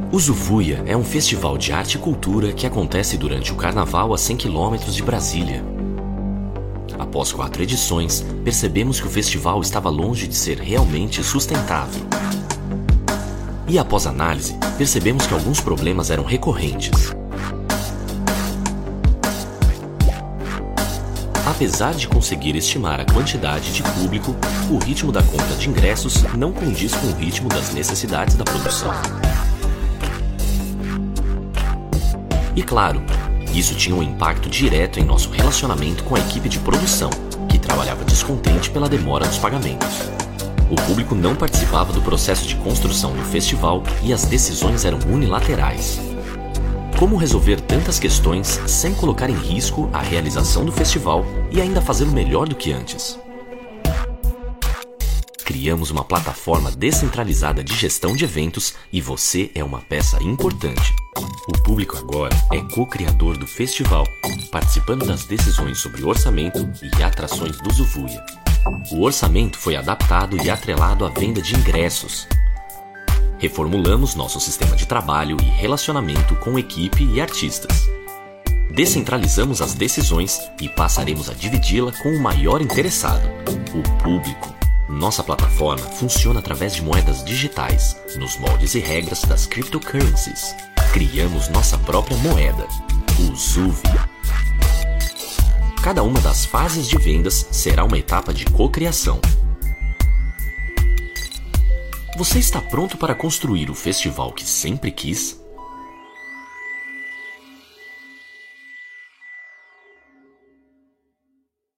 O Zuvuia é um festival de arte e cultura que acontece durante o Carnaval a 100 km de Brasília. Após 4 edições, percebemos que o festival estava longe de ser realmente sustentável. E após análise, percebemos que alguns problemas eram recorrentes. Apesar de conseguir estimar a quantidade de público, o ritmo da compra de ingressos não condiz com o ritmo das necessidades da produção. E claro, isso tinha um impacto direto em nosso relacionamento com a equipe de produção, que trabalhava descontente pela demora dos pagamentos. O público não participava do processo de construção do festival e as decisões eram unilaterais. Como resolver tantas questões sem colocar em risco a realização do festival e ainda fazê-lo melhor do que antes? Criamos uma plataforma descentralizada de gestão de eventos e você é uma peça importante. O público agora é co-criador do festival, participando das decisões sobre orçamento e atrações do Zuvuia. O orçamento foi adaptado e atrelado à venda de ingressos. Reformulamos nosso sistema de trabalho e relacionamento com equipe e artistas. Descentralizamos as decisões e passaremos a dividi-la com o maior interessado, o público. Nossa plataforma funciona através de moedas digitais, nos moldes e regras das cryptocurrencies. Criamos nossa própria moeda, o Zuvi. Cada uma das fases de vendas será uma etapa de cocriação. Você está pronto para construir o festival que sempre quis?